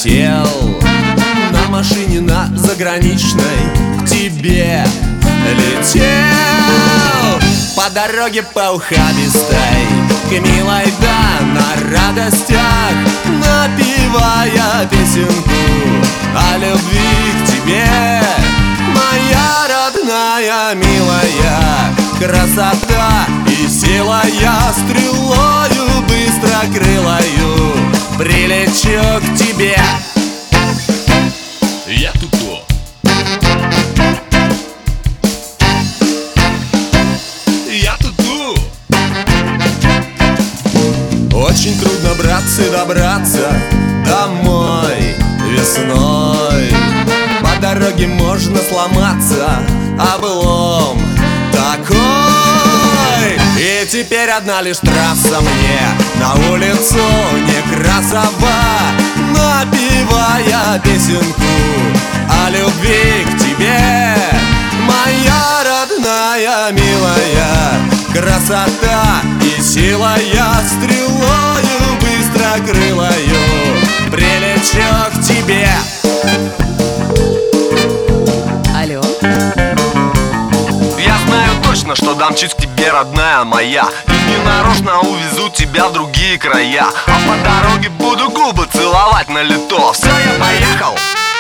летел на машине на заграничной, к тебе летел по дороге по ухабистой, к милой, да, на радостях, напевая песенку о любви к тебе. Моя родная, милая, красота и сила, я стрелою быстрокрылою прилечу к тебе. Я тут-то. Я тут-то. Очень трудно, братцы, добраться домой весной. По дороге можно сломаться, облом такой. И теперь одна лишь трасса мне на улицу Некрасова, напевая песенку о любви к тебе. Моя родная, милая, красота и сила, я стрелою быстрокрылою прилечу к тебе. Алло. Я знаю точно, что домчусь к тебе, родная моя, и ненарочно увезу тебя в другие края. А по дороге буду губы целовать на лето. Все, я поехал.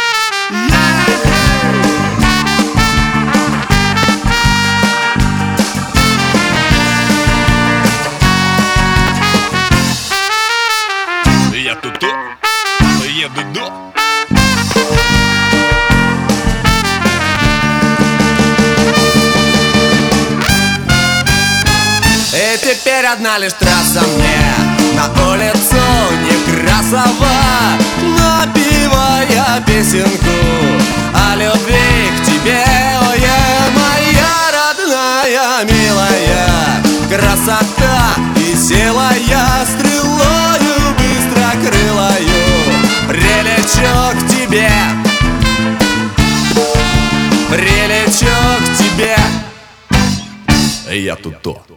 Я тут-то, еду до. И теперь одна лишь трасса мне на улицу Некрасова, напевая песенку о любви к тебе. Ой, моя родная, милая, красота и сила, я стрелою быстрокрылою прилечу к тебе. Прилечу к тебе. Я тут-то.